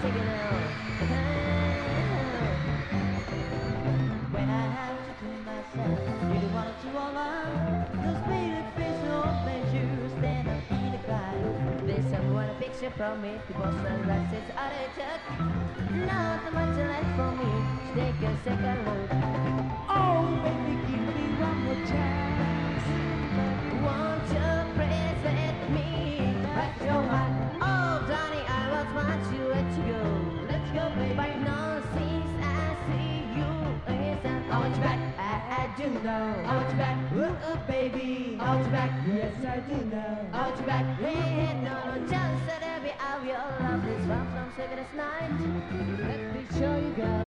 take it out. When I have to do myself, you don't want to over. Those baby face of measure, stand up in the crowd. There's someone a picture from me, people sunglasses out of touch. Not much left for me, take a second look. Oh, baby, give me one more chance. Won't you please let me back your heart? Oh, darling, I was want to let you go. Let's go, baby. But no, since I see you, listen, I want you back. I do know. I want you back. Ooh, baby. I want you back. Yes, I do know. I want you back. Hey, no, just let me out your love. This one from Secret night. Let me show you, girl.